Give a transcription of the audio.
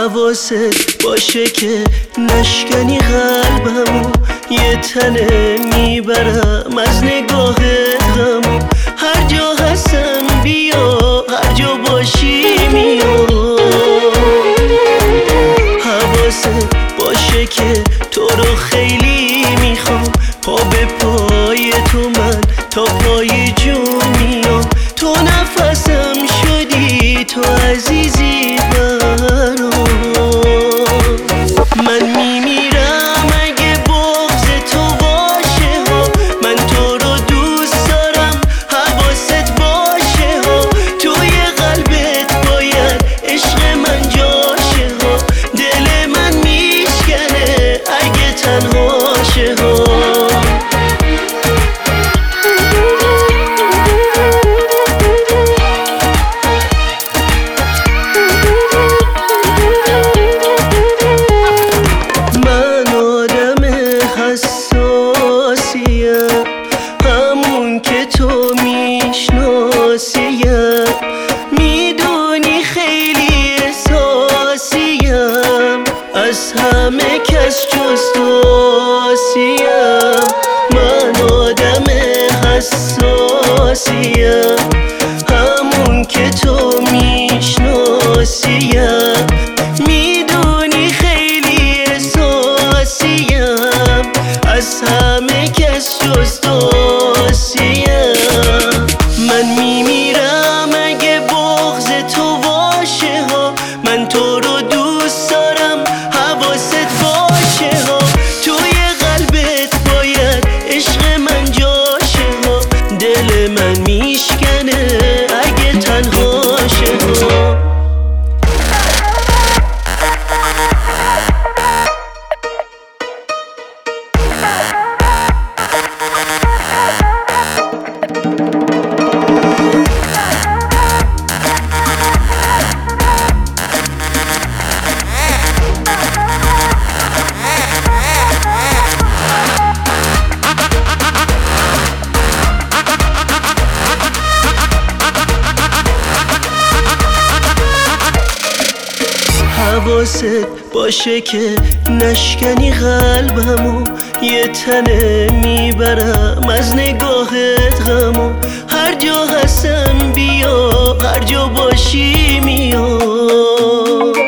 حواست باشه که نشکنی قلبمو، یه تنه میبرم از نگاهت غمو. هر جا هستم بیا، هر جا باشی میام. حواست باشه که تو رو خیلی میخوام، پا به پای تو من تا پای جون میام. تو نفسم شدی، تو عزیزی برام. من میمیرم اگه بغض تو باشه ها، من تو رو دوست دارم حواست باشه ها. توی قلبت باید عشق من جاشه ها، دل من میشکنه اگه تنها شه ها. همون که تو میشناسیم، میدونی خیلی احساسیم، از همه کس جز تو آسیم. من آدم حساسیم، همون که تو میشناسیم، میدونی خیلی احساسیم، از همه کس جز تو آسیم. من میمیرم اگه بغض تو باشه ها، من تو رو دوست دارم حواست باشه ها. توی قلبت باید عشق من جاشه ها، دل من میشکنه اگه تنها شه ها. حواست باشه که نشکنی قلبمو، یه تنه میبرم از نگاهت غمو. هر جا هستم بیا، هر جا باشی میام.